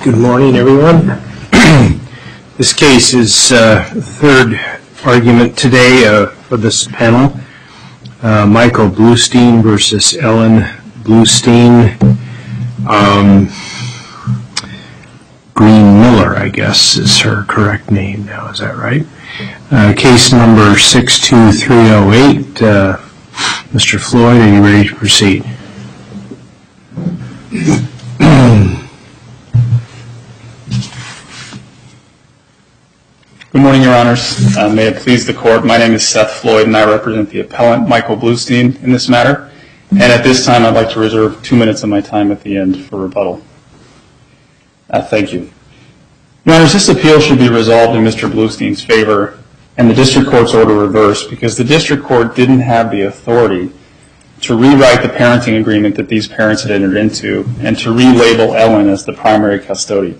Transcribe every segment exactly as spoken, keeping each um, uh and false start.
Good morning, everyone. This case is uh, the third argument today uh, for this panel. Uh, Michael Bluestein versus Ellen Bluestein. Um, Green Miller, I guess, is her correct name now. Is that right? Uh, case number six two three oh eight. Uh, Mister Floyd, are you ready to proceed? Good morning, Your Honors. Uh, may it please the Court, my name is Seth Floyd and I represent the appellant, Michael Bluestein, in this matter. And at this time, I'd like to reserve two minutes of my time at the end for rebuttal. Uh, thank you. Your Honors, this appeal should be resolved in Mister Bluestein's favor and the District Court's order reversed because the District Court didn't have the authority to rewrite the parenting agreement that these parents had entered into and to relabel Ellen as the primary custodian.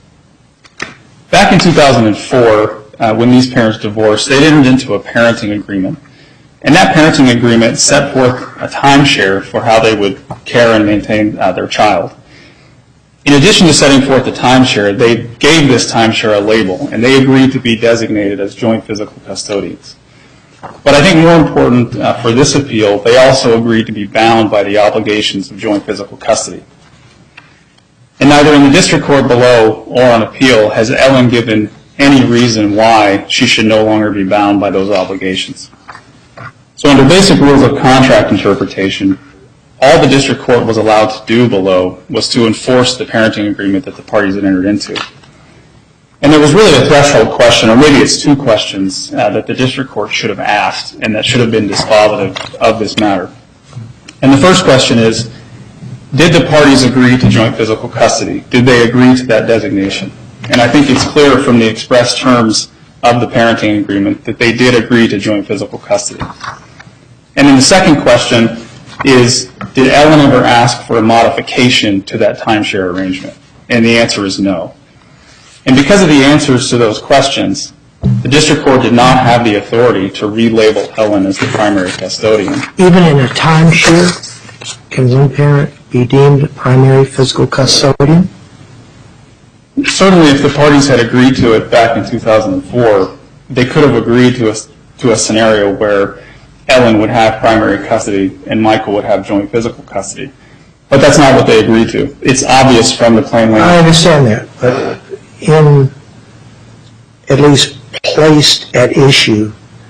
Back in two thousand four, uh, when these parents divorced, they entered into a parenting agreement. And that parenting agreement set forth a timeshare for how they would care and maintain uh, their child. In addition to setting forth the timeshare, they gave this timeshare a label, and they agreed to be designated as joint physical custodians. But I think more important uh, for this appeal, they also agreed to be bound by the obligations of joint physical custody. And neither in the district court below or on appeal has Ellen given any reason why she should no longer be bound by those obligations. So under basic rules of contract interpretation, all the district court was allowed to do below was to enforce the parenting agreement that the parties had entered into. And there was really a threshold question, or maybe it's two questions, uh, that the district court should have asked and that should have been dispositive of this matter. And the first question is, did the parties agree to joint physical custody? Did they agree to that designation? And I think it's clear from the express terms of the parenting agreement that they did agree to joint physical custody. And then the second question is, did Ellen ever ask for a modification to that timeshare arrangement? And the answer is no. And because of the answers to those questions, the district court did not have the authority to relabel Ellen as the primary custodian. Even in a timeshare, can one parent be deemed a primary physical custodian? Certainly, if the parties had agreed to it back in two thousand four, they could have agreed to a, to a scenario where Ellen would have primary custody and Michael would have joint physical custody. But that's not what they agreed to. It's obvious from the plain language. I understand that, but in at least placed at issue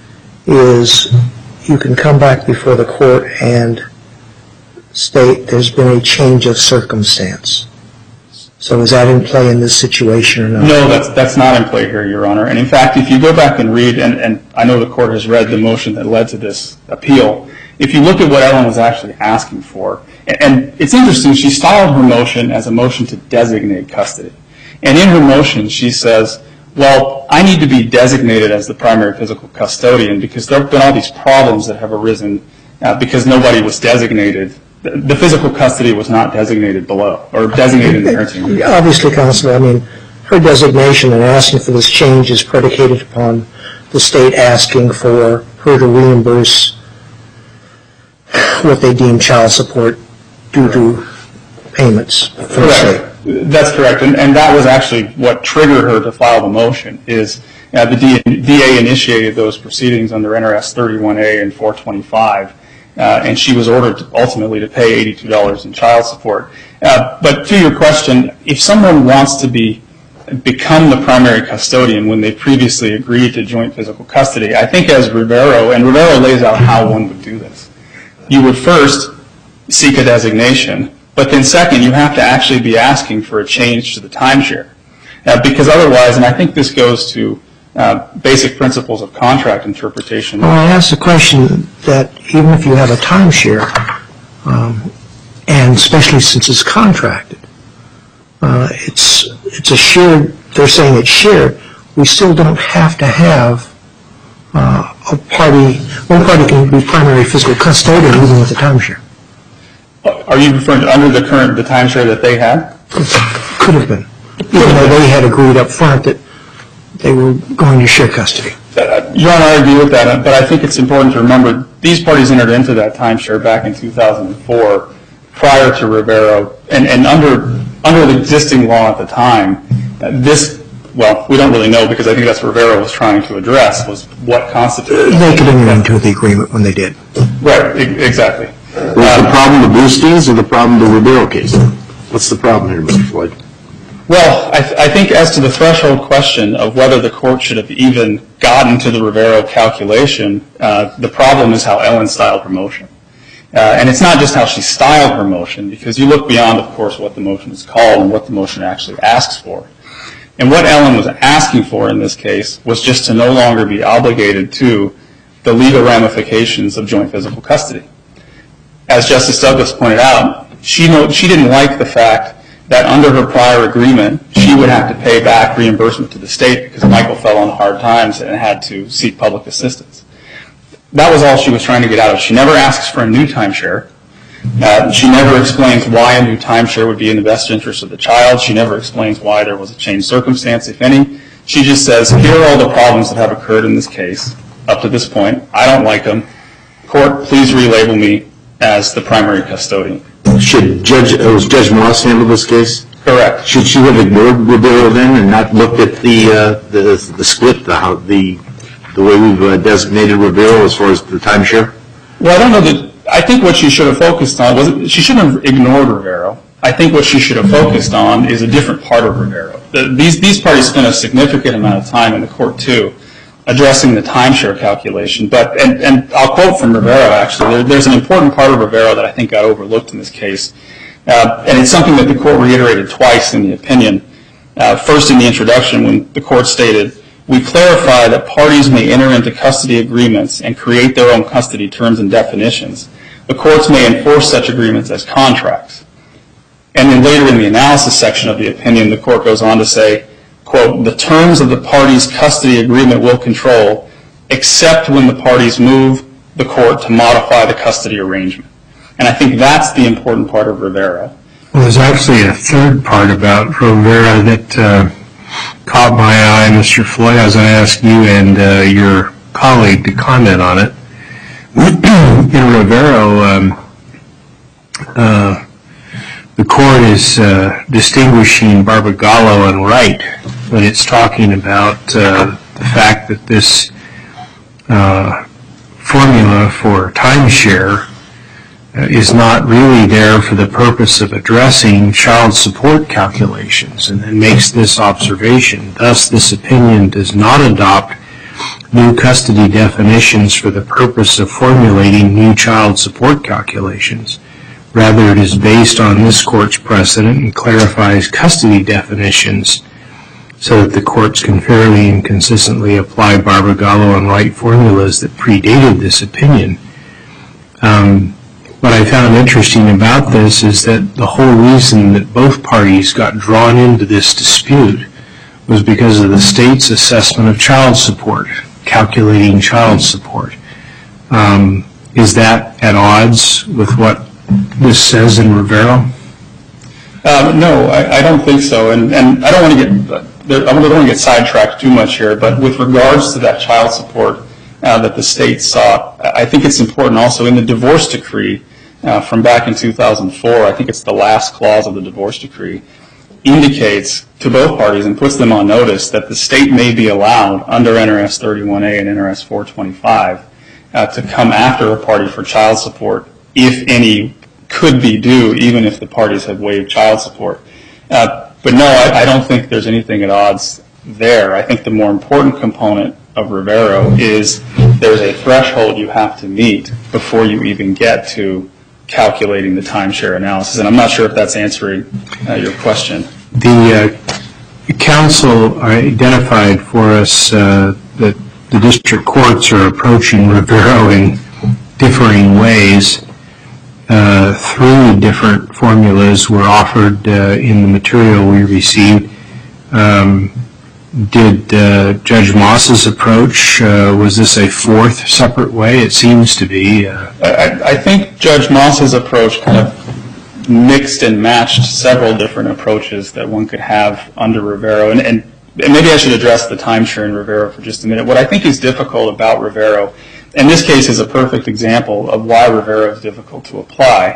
is you can come back before the court and state there's been a change of circumstance. So is that in play in this situation or not? No, that's that's not in play here, Your Honor. And in fact, if you go back and read, and, and I know the court has read the motion that led to this appeal, if you look at what Ellen was actually asking for, and, and it's interesting, she styled her motion as a motion to designate custody. And in her motion, she says, well, I need to be designated as the primary physical custodian because there have been all these problems that have arisen uh, because nobody was designated. The physical custody was not designated below, or designated in the parenting agreement. Obviously, Counselor, I mean, her designation and asking for this change is predicated upon the state asking for her to reimburse what they deem child support due to payments from the state. That's correct, and, and that was actually what triggered her to file the motion, is uh, the D A initiated those proceedings under N R S thirty-one A and four twenty-five. Uh, and she was ordered to, ultimately to pay eighty-two dollars in child support. Uh, but to your question, if someone wants to be become the primary custodian when they previously agreed to joint physical custody, I think as Rivero, and Rivero lays out how one would do this. You would first seek a designation, but then second, you have to actually be asking for a change to the timeshare. Uh, because otherwise, and I think this goes to Uh, basic principles of contract interpretation. Well, I asked the question that even if you have a timeshare, um, and especially since it's contracted, uh, it's it's a shared. They're saying it's shared. We still don't have to have uh, a party. One party can be primary physical custodian even with a timeshare. Are you referring to under the current the timeshare that they had? Could have been, even though they had agreed up front that they were going to share custody. Uh, Your Honor, I agree with that, but I think it's important to remember these parties entered into that timeshare back in two thousand four prior to Rivero, and, and under under the existing law at the time, uh, this, well, we don't really know because I think that's what Rivera was trying to address, was what constituted. They could enter into the agreement when they did. Right, e- exactly. Was the problem the Bluesteins or the problem the Rivera case? What's the problem here, Mister Floyd? Well, I, th- I think as to the threshold question of whether the court should have even gotten to the Rivera calculation, uh, the problem is how Ellen styled her motion. Uh, and it's not just how she styled her motion, because you look beyond, of course, what the motion is called and what the motion actually asks for. And what Ellen was asking for in this case was just to no longer be obligated to the legal ramifications of joint physical custody. As Justice Douglas pointed out, she, know, she didn't like the fact that under her prior agreement, she would have to pay back reimbursement to the state because Michael fell on hard times and had to seek public assistance. That was all she was trying to get out of. She never asks for a new timeshare. Uh, she never explains why a new timeshare would be in the best interest of the child. She never explains why there was a changed circumstance, if any. She just says, here are all the problems that have occurred in this case up to this point. I don't like them. Court, please relabel me as the primary custodian. Should Judge, uh, was Judge Moss handle this case? Correct. Should she have ignored Rivera then and not looked at the uh, the, the split, the, how, the the way we've uh, designated Rivera as far as the timeshare? Well, I don't know that. I think what she should have focused on was she shouldn't have ignored Rivera. I think what she should have focused on is a different part of Rivera. The, these these parties spent a significant amount of time in the court too, addressing the timeshare calculation. But and, and I'll quote from Rivera actually. There, there's an important part of Rivera that I think got overlooked in this case, uh, and it's something that the court reiterated twice in the opinion. Uh, first, in the introduction, when the court stated, "We clarify that parties may enter into custody agreements and create their own custody terms and definitions. The courts may enforce such agreements as contracts." And then later in the analysis section of the opinion, the court goes on to say, quote, "The terms of the parties' custody agreement will control, except when the parties move the court to modify the custody arrangement." And I think that's the important part of Rivera. Well, there's actually a third part about Rivera that uh, caught my eye, Mister Floyd. I was going to ask you and uh, your colleague to comment on it. In Rivera, um, uh, the court is uh, distinguishing Barbagallo and Wright when it's talking about uh, the fact that this uh, formula for timeshare uh, is not really there for the purpose of addressing child support calculations, and then makes this observation. Thus, this opinion does not adopt new custody definitions for the purpose of formulating new child support calculations. Rather, it is based on this court's precedent and clarifies custody definitions so that the courts can fairly and consistently apply Barbagallo and Wright formulas that predated this opinion. Um, what I found interesting about this is that the whole reason that both parties got drawn into this dispute was because of the state's assessment of child support, calculating child support. Um, is that at odds with what this says in Rivera? Um, no, I, I don't think so, and, and I don't want to get I don't want to get sidetracked too much here. But with regards to that child support uh, that the state sought, I think it's important also in the divorce decree uh, from back in two thousand four. I think it's the last clause of the divorce decree indicates to both parties and puts them on notice that the state may be allowed under N R S thirty-one A and N R S four twenty-five uh, to come after a party for child support if any could be due, even if the parties have waived child support. Uh, but no, I, I don't think there's anything at odds there. I think the more important component of Rivera is there's a threshold you have to meet before you even get to calculating the timeshare analysis. And I'm not sure if that's answering uh, your question. The uh, council identified for us uh, that the district courts are approaching Rivera in differing ways. Uh, three different formulas were offered uh, in the material we received. Um, did uh, Judge Moss's approach, uh, was this a fourth separate way? It seems to be. Uh, I, I think Judge Moss's approach kind of mixed and matched several different approaches that one could have under Rivera. And, and maybe I should address the timeshare in Rivera for just a minute. What I think is difficult about Rivera, and this case is a perfect example of why Rivera is difficult to apply,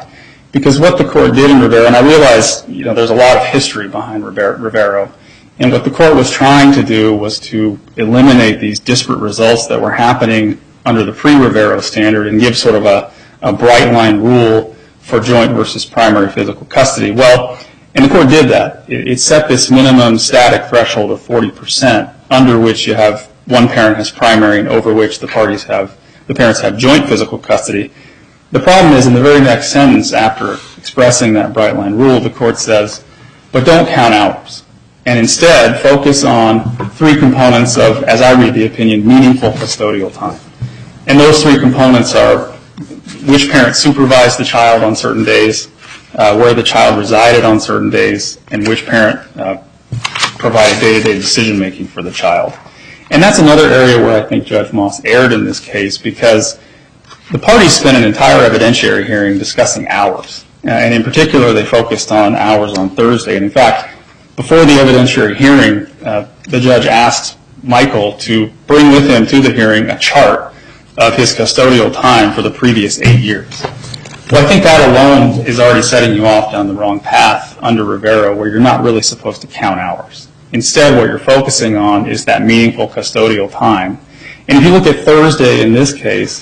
Because what the court did in Rivero, and I realize you know there's a lot of history behind Rivero, and what the court was trying to do was to eliminate these disparate results that were happening under the pre-Rivero standard and give sort of a, a bright line rule for joint versus primary physical custody. Well, and the court did that. It, it set this minimum static threshold of forty percent under which you have one parent has primary and over which the parties have, the parents have joint physical custody. The problem is in the very next sentence after expressing that bright line rule, the court says, but don't count hours. And instead focus on three components of, as I read the opinion, meaningful custodial time. And those three components are which parent supervised the child on certain days, uh, where the child resided on certain days, and which parent uh, provided day-to-day decision-making for the child. And that's another area where I think Judge Moss erred in this case because the parties spent an entire evidentiary hearing discussing hours. Uh, and in particular, they focused on hours on Thursday. And in fact, before the evidentiary hearing, uh, the judge asked Michael to bring with him to the hearing a chart of his custodial time for the previous eight years. Well, I think that alone is already setting you off down the wrong path under Rivero where you're not really supposed to count hours. Instead, what you're focusing on is that meaningful custodial time. And if you look at Thursday in this case,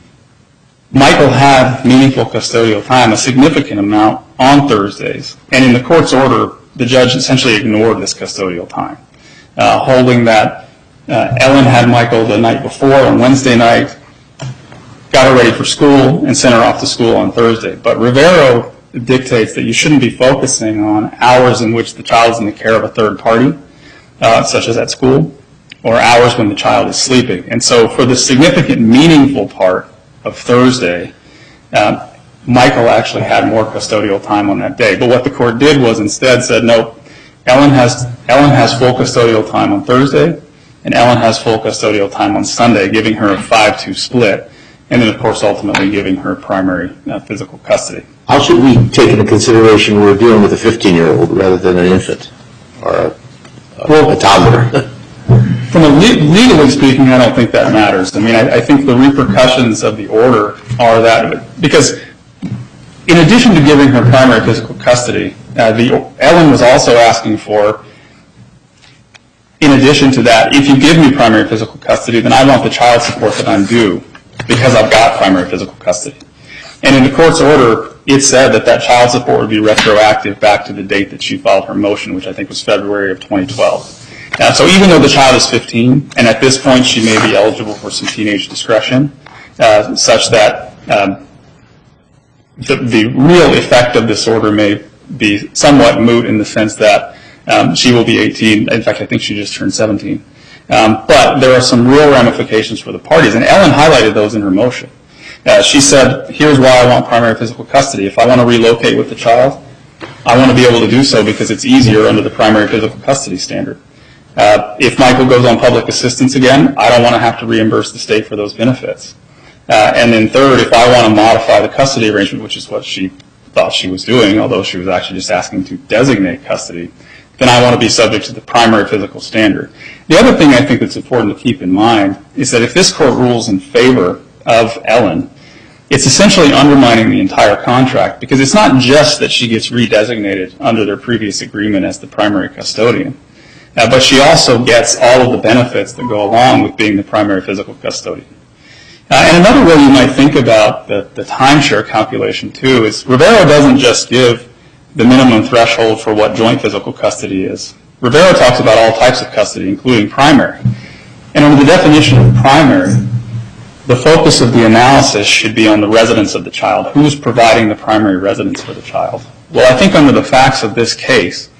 Michael had meaningful custodial time, a significant amount, on Thursdays. And in the court's order, the judge essentially ignored this custodial time, uh, holding that uh, Ellen had Michael the night before on Wednesday night, got her ready for school, and sent her off to school on Thursday. But Rivero dictates that you shouldn't be focusing on hours in which the child is in the care of a third party, uh, such as at school, or hours when the child is sleeping. And so for the significant, meaningful part of Thursday, um, Michael actually had more custodial time on that day. But what the court did was instead said, no, Ellen has, Ellen has full custodial time on Thursday, and Ellen has full custodial time on Sunday, giving her a five two split, and then, of course, ultimately giving her primary uh, physical custody. How should we take into consideration we're dealing with a fifteen-year-old rather than an infant or a, a, well, a toddler? From a le- legally speaking, I don't think that matters. I mean, I, I think the repercussions of the order are that, because in addition to giving her primary physical custody, uh, the, Ellen was also asking for, in addition to that, if you give me primary physical custody, then I want the child support that I'm due because I've got primary physical custody. And in the court's order, it said that that child support would be retroactive back to the date that she filed her motion, which I think was February of twenty twelve. Uh, so even though the child is fifteen, and at this point she may be eligible for some teenage discretion, uh, such that um, the, the real effect of this order may be somewhat moot in the sense that um, she will be eighteen. In fact, I think she just turned seventeen. Um, but there are some real ramifications for the parties, and Ellen highlighted those in her motion. Uh, she said, here's why I want primary physical custody. If I want to relocate with the child, I want to be able to do so because it's easier under the primary physical custody standard. Uh, if Michael goes on public assistance again, I don't want to have to reimburse the state for those benefits. Uh, and then third, if I want to modify the custody arrangement, which is what she thought she was doing, although she was actually just asking to designate custody, then I want to be subject to the primary physical standard. The other thing I think that's important to keep in mind is that if this court rules in favor of Ellen, it's essentially undermining the entire contract because it's not just that she gets redesignated under their previous agreement as the primary custodian, uh, but she also gets all of the benefits that go along with being the primary physical custodian. Uh, and another way you might think about the, the timeshare calculation too is Rivero doesn't just give the minimum threshold for what joint physical custody is. Rivero talks about all types of custody, including primary. And under the definition of primary, the focus of the analysis should be on the residence of the child. Who's providing the primary residence for the child? Well, I think under the facts of this case,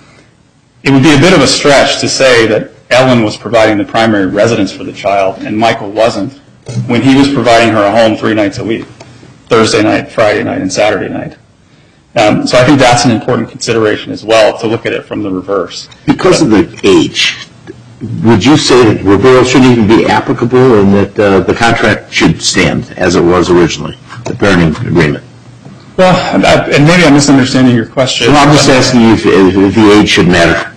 it would be a bit of a stretch to say that Ellen was providing the primary residence for the child and Michael wasn't when he was providing her a home three nights a week, Thursday night, Friday night, and Saturday night. Um, so I think that's an important consideration as well, to look at it from the reverse. Because of the age, would you say that Rivero shouldn't even be applicable and that uh, the contract should stand as it was originally, the parenting agreement? Well, I, and maybe I'm misunderstanding your question. Well, I'm just asking you if, if the age should matter.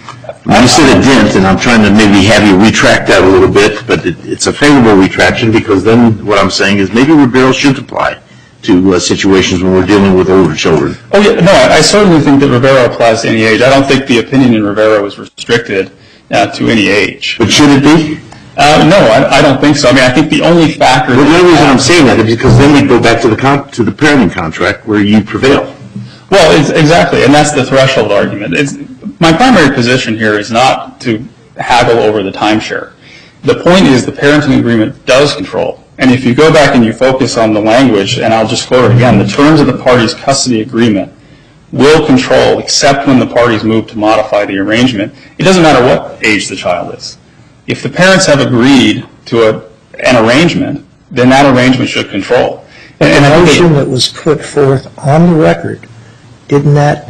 I you said it didn't, and I'm trying to maybe have you retract that a little bit, but it, it's a favorable retraction because then what I'm saying is maybe Rivero should apply to uh, situations when we're dealing with older children. Oh, yeah, no, I, I certainly think that Rivero applies to any age. I don't think the opinion in Rivero is restricted uh, to any age. But should it be? Uh, no, I, I don't think so. I mean, I think the only factor... Well, the only reason I'm saying that is because then we go back to the con- to the parenting contract where you prevail. Well, it's, exactly, and that's the threshold argument. It's, my primary position here is not to haggle over the timeshare. The point is the parenting agreement does control. And if you go back and you focus on the language, and I'll just quote it again, the terms of the parties' custody agreement will control except when the parties move to modify the arrangement. It doesn't matter what age the child is. If the parents have agreed to a, an arrangement, then that arrangement should control. And the motion that was put forth on the record, didn't that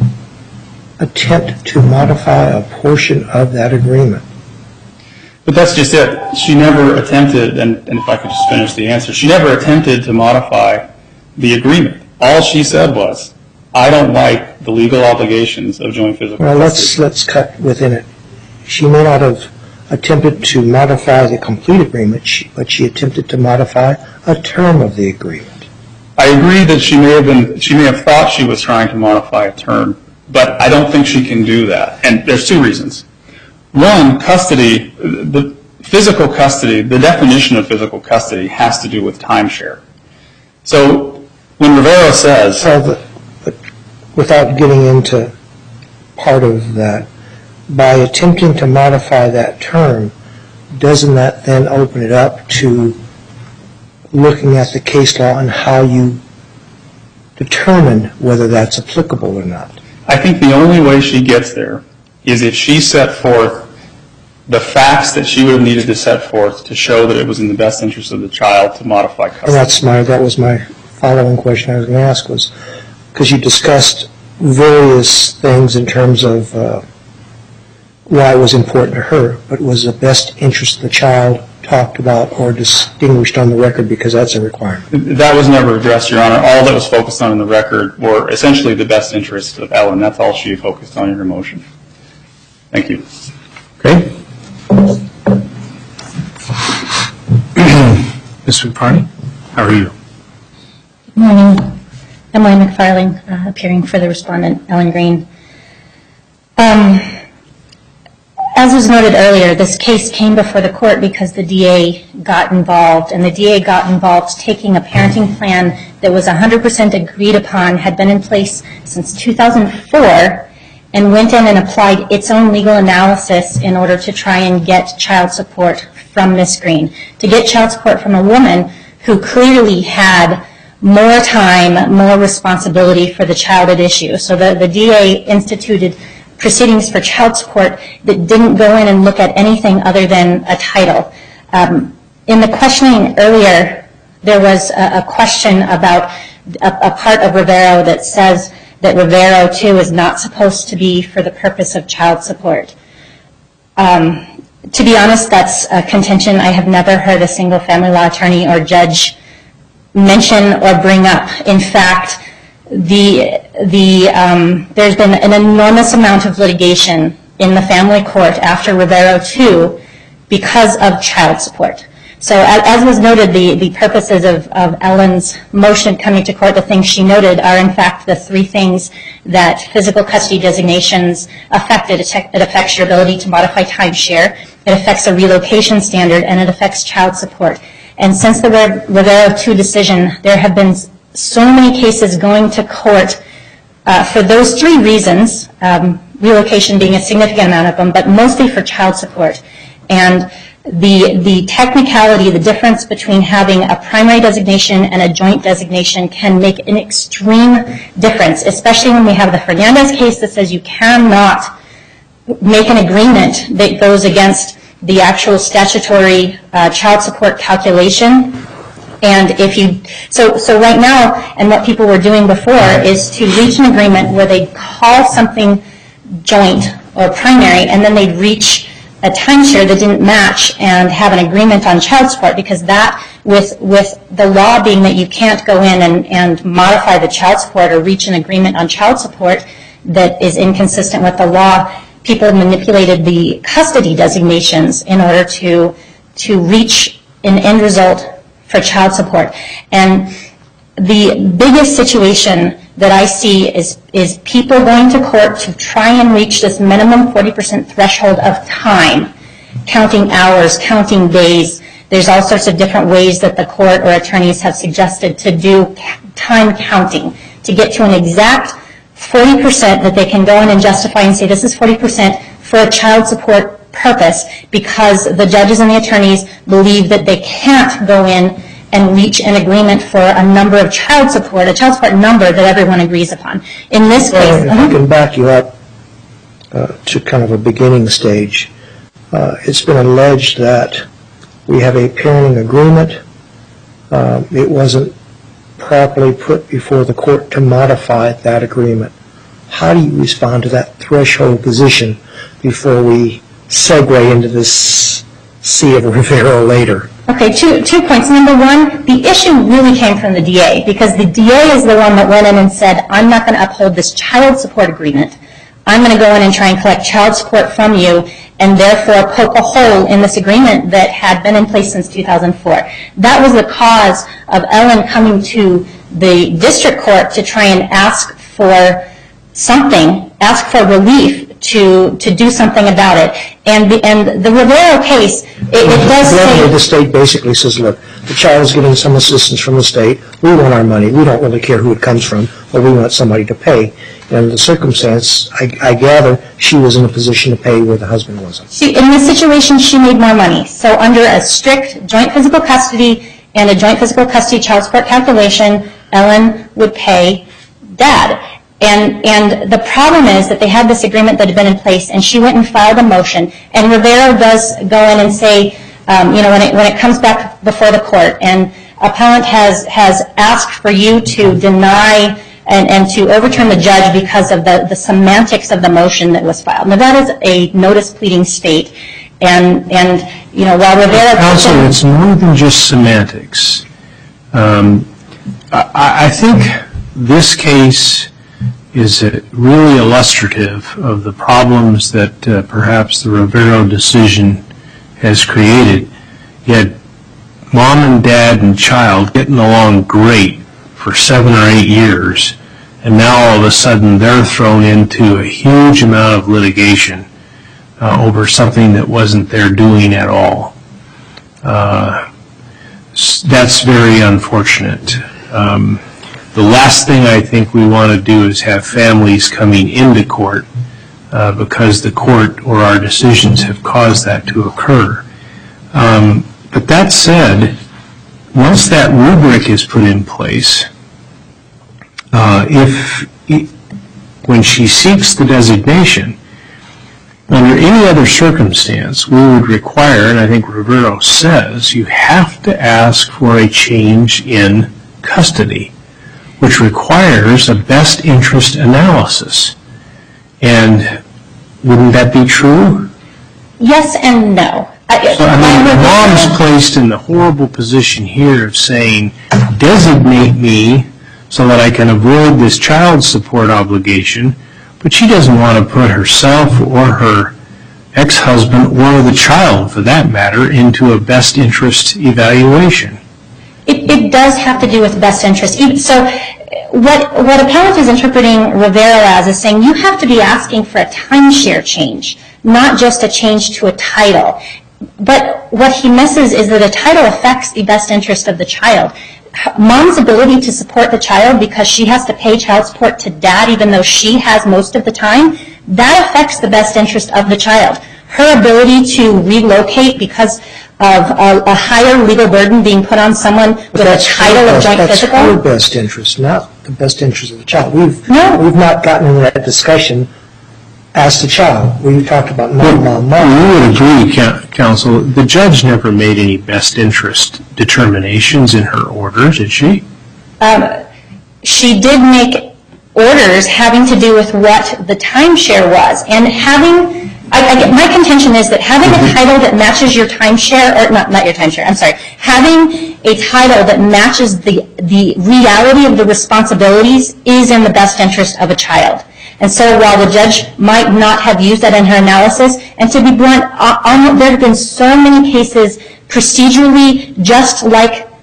attempt to modify a portion of that agreement? But that's just it. She never attempted, and, and if I could just finish the answer, she never attempted to modify the agreement. All she said was, I don't like the legal obligations of joint physical Well, custody. let's, let's cut within it. She may not have attempted to modify the complete agreement, she, but she attempted to modify a term of the agreement. I agree that she may have been, she may have thought she was trying to modify a term, but I don't think she can do that. And there's two reasons. One, custody, the physical custody, the definition of physical custody has to do with timeshare. So when Rivero says... Well, the, but without getting into part of that, by attempting to modify that term, doesn't that then open it up to looking at the case law and how you determine whether that's applicable or not? I think the only way she gets there is if she set forth the facts that she would have needed to set forth to show that it was in the best interest of the child to modify custody. And that's my, that was my following question I was going to ask was, because you discussed various things in terms of uh, why it was important to her, but was the best interest of the child talked about or distinguished on the record because that's a requirement? That was never addressed, Your Honor. All that was focused on in the record were essentially the best interests of Ellen. That's all she focused on in her motion. Thank you. Okay. Miz McFarlane, how are you? Good morning. Emily McFarlane, uh, appearing for the respondent, Ellen Green. Um, as was noted earlier, this case came before the court because the D A got involved, and the D A got involved taking a parenting plan that was one hundred percent agreed upon, had been in place since two thousand four, and went in and applied its own legal analysis in order to try and get child support from Miz Green, to get child support from a woman who clearly had more time, more responsibility for the child at issue. So the, the D A instituted proceedings for child support that didn't go in and look at anything other than a title. Um, in the questioning earlier, there was a, a question about a, a part of Rivero that says that Rivero, too, is not supposed to be for the purpose of child support. Um, to be honest, that's a contention I have never heard a single family law attorney or judge mention or bring up. In fact, the, the, um, there's been an enormous amount of litigation in the family court after Rivero, too, because of child support. So as was noted, the, the purposes of, of Ellen's motion coming to court, the things she noted are in fact the three things that physical custody designations affect. It, it affects your ability to modify timeshare, it affects a relocation standard, and it affects child support. And since the Rivero two decision, there have been so many cases going to court uh, for those three reasons, um, relocation being a significant amount of them, but mostly for child support. And The, the technicality, the difference between having a primary designation and a joint designation can make an extreme difference, especially when we have the Fernandez case that says you cannot make an agreement that goes against the actual statutory uh, child support calculation. And if you, so, so right now, and what people were doing before is to reach an agreement where they call something joint or primary, and then they'd reach a timeshare that didn't match and have an agreement on child support, because that, with with the law being that you can't go in and, and modify the child support or reach an agreement on child support that is inconsistent with the law, people have manipulated the custody designations in order to to reach an end result for child support. And the biggest situation that I see is, is people going to court to try and reach this minimum forty percent threshold of time, counting hours, counting days. There's all sorts of different ways that the court or attorneys have suggested to do time counting to get to an exact forty percent that they can go in and justify and say this is forty percent for a child support purpose, because the judges and the attorneys believe that they can't go in and reach an agreement for a number of child support, a child support number that everyone agrees upon. In this Well, case, if I can back you up uh, to kind of a beginning stage, uh, it's been alleged that we have a parenting agreement. Um, it wasn't properly put before the court to modify that agreement. How do you respond to that threshold position before we segue into this sea of Rivero later? okay, two, two points. Number one, the issue really came from the D A, because the D A is the one that went in and said, I'm not going to uphold this child support agreement. I'm going to go in and try and collect child support from you and therefore poke a hole in this agreement that had been in place since two thousand four. That was the cause of Ellen coming to the district court to try and ask for something, ask for relief to to do something about it. And the, and the Rivero case, it, it does say... The state basically says, look, the child is getting some assistance from the state. We want our money. We don't really care who it comes from, but we want somebody to pay. And in the circumstance, I, I gather she was in a position to pay where the husband wasn't. She, in this situation, she made more money. So under a strict joint physical custody and a joint physical custody child support calculation, Ellen would pay Dad. And, and the problem is that they had this agreement that had been in place, and she went and filed a motion. And Rivero does go in and say, um, you know, when it, when it comes back before the court, and appellant has, has asked for you to deny and, and to overturn the judge because of the, the semantics of the motion that was filed. Now, that is a notice pleading state. And, and you know, while Rivero... Counsel, it's more than just semantics. Um, I, I think this case is uh, really illustrative of the problems that uh, perhaps the Rivero decision has created. Yet mom and dad and child getting along great for seven or eight years, and now all of a sudden they're thrown into a huge amount of litigation uh, over something that wasn't their doing at all. Uh, that's very unfortunate. Um, The last thing I think we want to do is have families coming into court uh, because the court or our decisions have caused that to occur. Um, but that said, once that rubric is put in place, uh, if when she seeks the designation, under any other circumstance, we would require, and I think Rivero says, you have to ask for a change in custody, which requires a best interest analysis. And wouldn't that be true? Yes and no. I, so, I mean, mom's placed in the horrible position here of saying, designate me so that I can avoid this child support obligation, but she doesn't want to put herself or her ex-husband or the child, for that matter, into a best interest evaluation. It, it does have to do with best interest. So what, what appellant is interpreting Rivero as is saying you have to be asking for a timeshare change, not just a change to a title. But what he misses is that a title affects the best interest of the child. Mom's ability to support the child because she has to pay child support to dad even though she has most of the time, that affects the best interest of the child. Her ability to relocate because of a, a higher legal burden being put on someone with a title of joint physical. That's her best interest, not the best interest of the child. We've, no. we've not gotten into that discussion as the child. We've talked about mom, mom, mom. You would agree, counsel, the judge never made any best interest determinations in her orders, did she? Um, she did make orders having to do with what the timeshare was. And having, I, I, my contention is that having a title that matches your timeshare, or not, not your timeshare, I'm sorry, having a title that matches the, the reality of the responsibilities is in the best interest of a child. And so while the judge might not have used that in her analysis, and to be blunt, on, there have been so many cases procedurally just like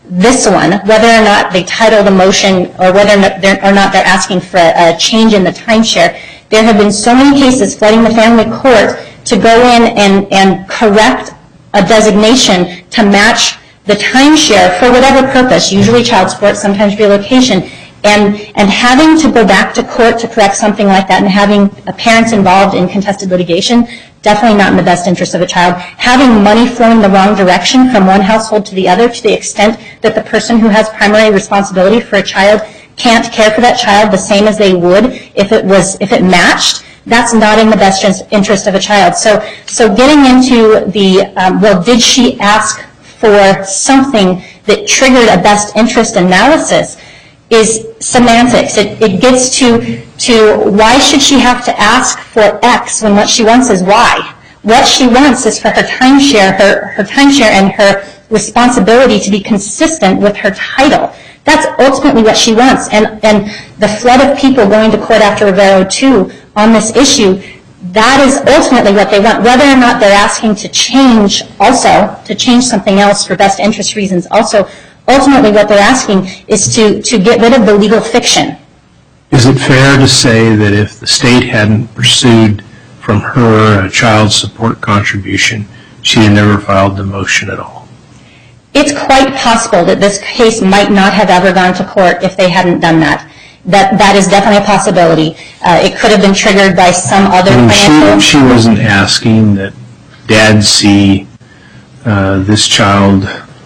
this one, whether or not they title the motion or whether or not they're, or not they're asking for a, a change in the timeshare, there have been so many cases flooding the family court to go in and, and correct a designation to match the timeshare for whatever purpose, usually child support, sometimes relocation, and, and having to go back to court to correct something like that and having parents involved in contested litigation, definitely not in the best interest of a child. Having money flow in the wrong direction from one household to the other to the extent that the person who has primary responsibility for a child can't care for that child the same as they would if it was, if it matched, that's not in the best interest of a child. So, so getting into the, um, well, did she ask for something that triggered a best interest analysis is semantics. It, it gets to, to why should she have to ask for X when what she wants is Y? What she wants is for her timeshare, her, her timeshare and her responsibility to be consistent with her title. That's ultimately what she wants. And, and the flood of people going to court after Rivero two on this issue, that is ultimately what they want. Whether or not they're asking to change also, to change something else for best interest reasons also, ultimately what they're asking is to, to get rid of the legal fiction. Is it fair to say that if the state hadn't pursued from her a child support contribution, she'd have never filed the motion at all? It's quite possible that this case might not have ever gone to court if they hadn't done that. That, that is definitely a possibility. Uh, it could have been triggered by some other I mean, financial... She, she wasn't asking that dad see uh, this child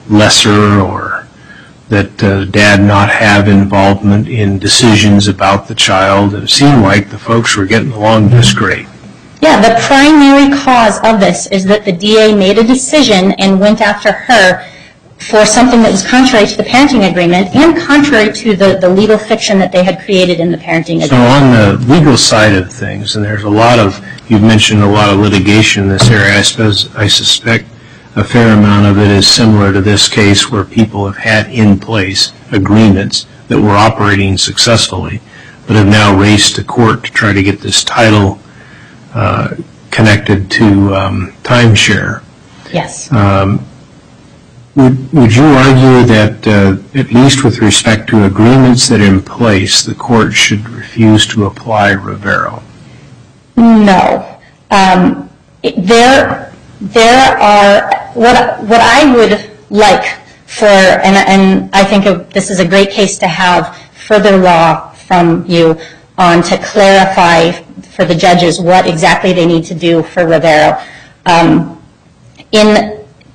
lesser or that uh, dad not have involvement in decisions about the child. It seemed like the folks were getting along just great. Yeah, the primary cause of this is that the D A made a decision and went after her for something that was contrary to the parenting agreement and contrary to the, the legal fiction that they had created in the parenting agreement. So on the legal side of things, and there's a lot of, you've mentioned a lot of litigation in this area, I suppose, I suspect a fair amount of it is similar to this case where people have had in place agreements that were operating successfully, but have now raced to court to try to get this title uh, connected to um, timeshare. Yes. Um, Would, would you argue that, uh, at least with respect to agreements that are in place, the court should refuse to apply Rivero? No. Um, it, there, there are, what, what I would like for, and, and I think of, this is a great case to have further law from you on to clarify for the judges what exactly they need to do for Rivero. Um, in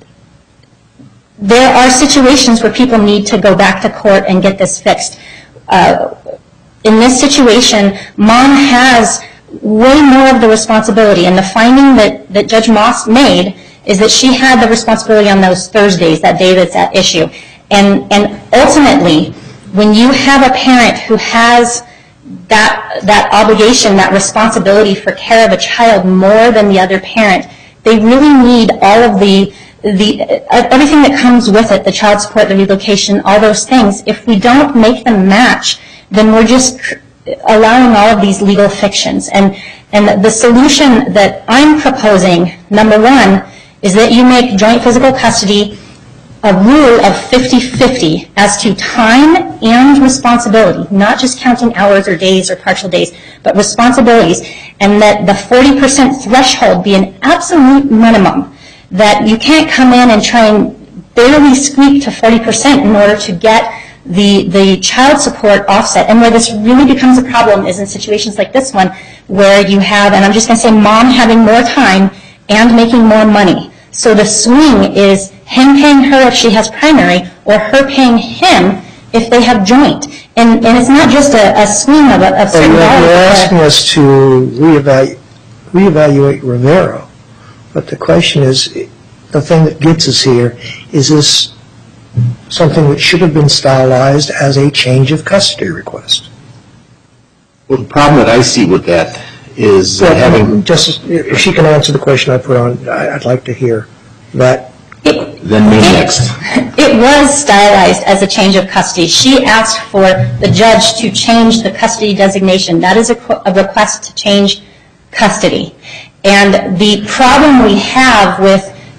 There are situations where people need to go back to court and get this fixed. Uh, in this situation, mom has way more of the responsibility, and the finding that, that Judge Moss made is that she had the responsibility on those Thursdays, that day that's at issue. And, and ultimately, when you have a parent who has that, that obligation, that responsibility for care of a child more than the other parent, they really need all of the The, uh, everything that comes with it, the child support, the relocation, all those things. If we don't make them match, then we're just allowing all of these legal fictions. And, and the solution that I'm proposing, number one, is that you make joint physical custody a rule of fifty fifty as to time and responsibility, not just counting hours or days or partial days, but responsibilities, and that the forty percent threshold be an absolute minimum. That you can't come in and try and barely squeak to forty percent in order to get the, the child support offset. And where this really becomes a problem is in situations like this one where you have, and I'm just going to say mom having more time and making more money. So the swing is him paying her if she has primary or her paying him if they have joint. And, and it's not just a, a swing of, a, of certain dollars. You're asking us to reevaluate, reevaluate Rivero. But the question is, the thing that gets us here, is this something that should have been stylized as a change of custody request? Well, the problem that I see with that is uh, having... Just, if she can answer the question I put on, I'd like to hear that. It, then me next. It was stylized as a change of custody. She asked for the judge to change the custody designation. That is a, a request to change custody. And the problem we have with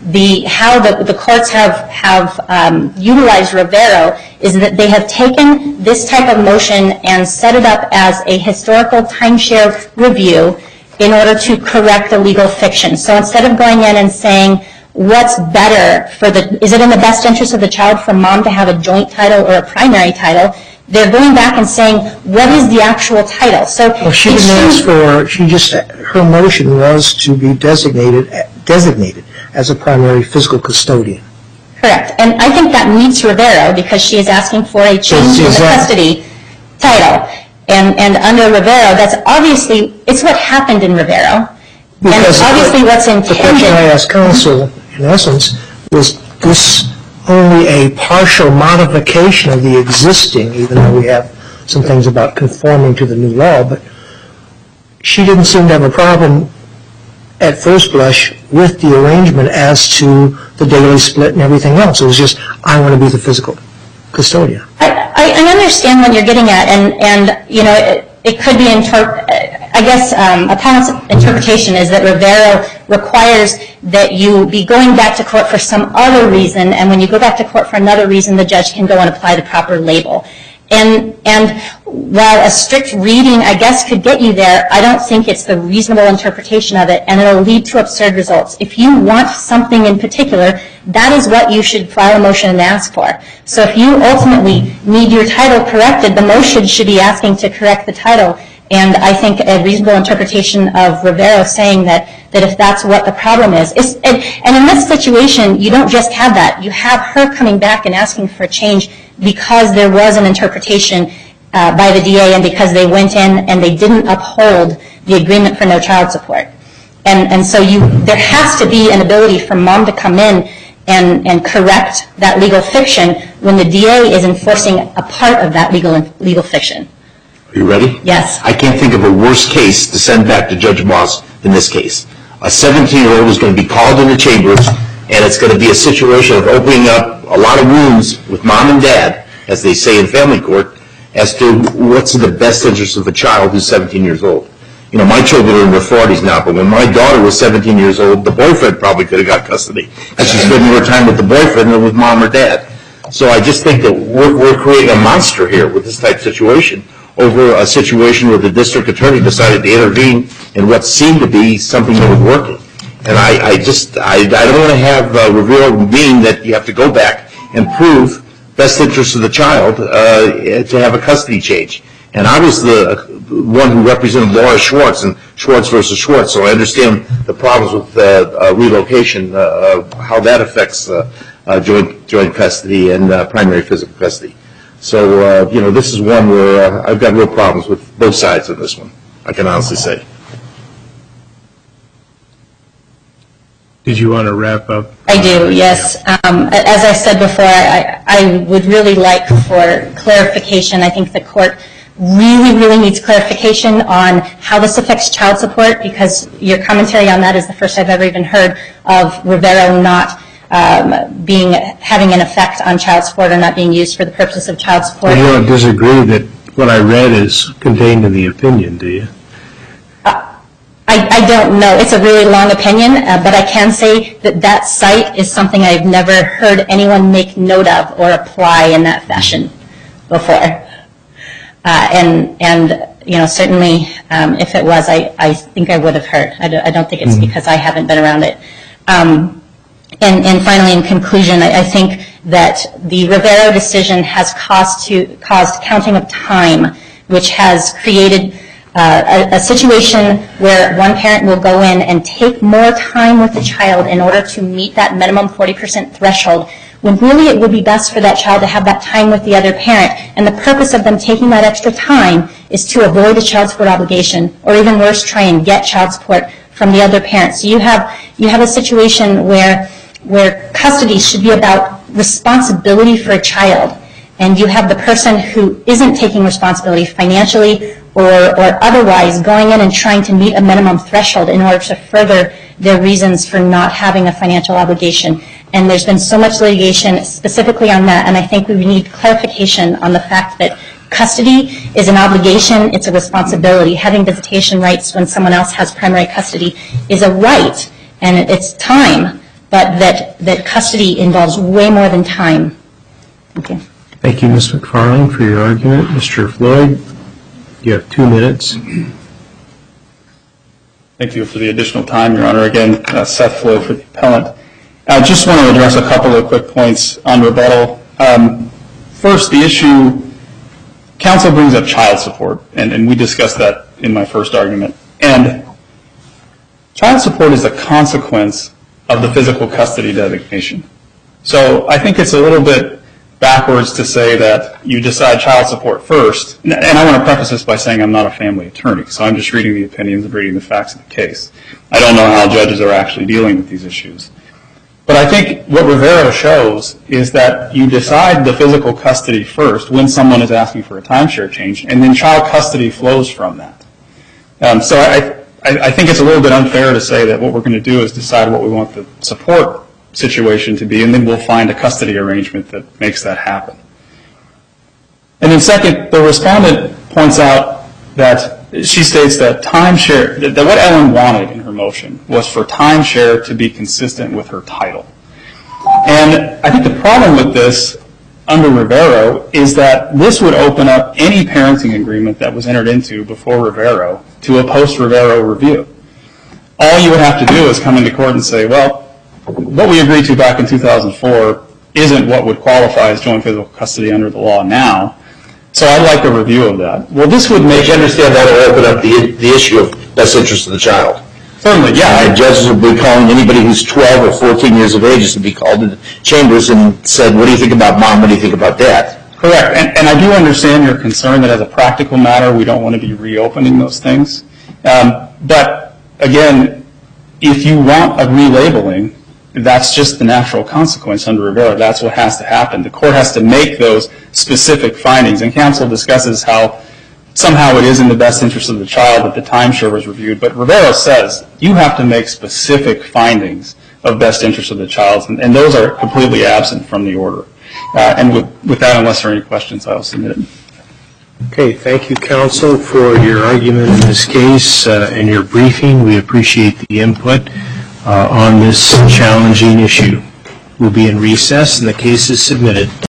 the how the, the courts have, have um, utilized Rivero is that they have taken this type of motion and set it up as a historical timeshare review in order to correct the legal fiction. So instead of going in and saying, what's better for the, is it in the best interest of the child for mom to have a joint title or a primary title, they're going back and saying, what is the actual title? So well, she didn't ask for, she just, her motion was to be designated, designated as a primary physical custodian. Correct. And I think that meets Rivero because she is asking for a change in the custody title. And, and under Rivero, that's obviously, it's what happened in Rivero. And it's obviously what's intended. The question I asked counsel, in essence, was this only a partial modification of the existing, even though we have some things about conforming to the new law, but she didn't seem to have a problem at first blush with the arrangement as to the daily split and everything else. It was just, I want to be the physical custodian. I, I, I understand what you're getting at, and, and you know, it, it could be, inter- I guess, um, appellant's interpretation is that Rivero requires that you be going back to court for some other reason, and when you go back to court for another reason, the judge can go and apply the proper label. And, and while a strict reading, I guess, could get you there, I don't think it's the reasonable interpretation of it, and it'll lead to absurd results. If you want something in particular, that is what you should file a motion and ask for. So if you ultimately need your title corrected, the motion should be asking to correct the title. And I think a reasonable interpretation of Rivero saying that, that if that's what the problem is, is and, and in this situation, you don't just have that. You have her coming back and asking for a change because there was an interpretation uh, by the D A and because they went in and they didn't uphold the agreement for no child support. And, and so you, there has to be an ability for mom to come in and, and correct that legal fiction when the D A is enforcing a part of that legal, legal fiction. Are you ready? Yes. I can't think of a worse case to send back to Judge Moss than this case. A seventeen-year-old is going to be called into chambers, and it's going to be a situation of opening up a lot of wounds with mom and dad, as they say in family court, as to what's in the best interest of a child who's seventeen years old. You know, my children are in their forties now, but when my daughter was seventeen years old, the boyfriend probably could have got custody. And she's spending more time with the boyfriend than with mom or dad. So I just think that we're, we're creating a monster here with this type of situation, over a situation where the district attorney decided to intervene in what seemed to be something that was working. And I, I just, I, I don't want to have uh, Rivero mean that you have to go back and prove best interest of the child uh, to have a custody change. And I was the one who represented Laura Schwartz and Schwartz versus Schwartz, so I understand the problems with uh, uh, relocation, uh, uh, how that affects uh, uh, joint, joint custody and uh, primary physical custody. So, uh, you know, this is one where uh, I've got real problems with both sides of this one, I can honestly say. Did you want to wrap up? I do, yes. Um, as I said before, I, I would really like for clarification. I think the court really, really needs clarification on how this affects child support, because your commentary on that is the first I've ever even heard of Rivero not Um, being having an effect on child support or not being used for the purpose of child support. Well, you don't disagree that what I read is contained in the opinion, do you? Uh, I, I don't know. It's a really long opinion, uh, but I can say that that site is something I've never heard anyone make note of or apply in that fashion before. Uh, and, and you know, certainly um, if it was, I, I think I would have heard. I don't, I don't think it's mm-hmm. because I haven't been around it. Um, And, and finally, in conclusion, I, I think that the Rivero decision has caused, to, caused counting of time, which has created uh, a, a situation where one parent will go in and take more time with the child in order to meet that minimum forty percent threshold, when really it would be best for that child to have that time with the other parent. And the purpose of them taking that extra time is to avoid a child support obligation, or even worse, try and get child support from the other parent. So you have, you have a situation where where custody should be about responsibility for a child, and you have the person who isn't taking responsibility financially or, or otherwise going in and trying to meet a minimum threshold in order to further their reasons for not having a financial obligation. And there's been so much litigation specifically on that, and I think we need clarification on the fact that custody is an obligation, it's a responsibility. Having visitation rights when someone else has primary custody is a right, and it's time. but that, that custody involves way more than time. Thank you. Thank you, Miz McFarling, for your argument. Mister Floyd, you have two minutes. Thank you for the additional time, Your Honor. Again, uh, Seth Floyd for the appellant. I just want to address a couple of quick points on rebuttal. Um, first, the issue, counsel brings up child support, and, and we discussed that in my first argument. And child support is a consequence of the physical custody designation. So I think it's a little bit backwards to say that you decide child support first. And I want to preface this by saying I'm not a family attorney, so I'm just reading the opinions and reading the facts of the case. I don't know how judges are actually dealing with these issues. But I think what Rivero shows is that you decide the physical custody first when someone is asking for a timeshare change, and then child custody flows from that. Um, so I, I, I think it's a little bit unfair to say that what we're going to do is decide what we want the support situation to be, and then we'll find a custody arrangement that makes that happen. And then second, the respondent points out that she states that timeshare, that, that what Ellen wanted in her motion was for timeshare to be consistent with her title. And I think the problem with this under Rivero is that this would open up any parenting agreement that was entered into before Rivero to a post-Rivero review. All you would have to do is come into court and say, well, what we agreed to back in two thousand four isn't what would qualify as joint physical custody under the law now, so I'd like a review of that. Well, this would make... You understand that will open up the, the issue of best interest of the child. Certainly, yeah. And judges would be calling anybody who's twelve or fourteen years of age to be called into chambers and said, what do you think about mom, what do you think about dad? Correct, and, and I do understand your concern that as a practical matter, we don't want to be reopening those things. Um, but, again, if you want a relabeling, that's just the natural consequence under Rivera. That's what has to happen. The court has to make those specific findings, and counsel discusses how somehow it is in the best interest of the child that the timeshare was reviewed, but Rivera says you have to make specific findings of best interest of the child, and, and those are completely absent from the order. Uh, and with, with that, unless there are any questions, I'll submit it. Okay, thank you, counsel, for your argument in this case uh, and your briefing. We appreciate the input uh, on this challenging issue. We'll be in recess, and the case is submitted.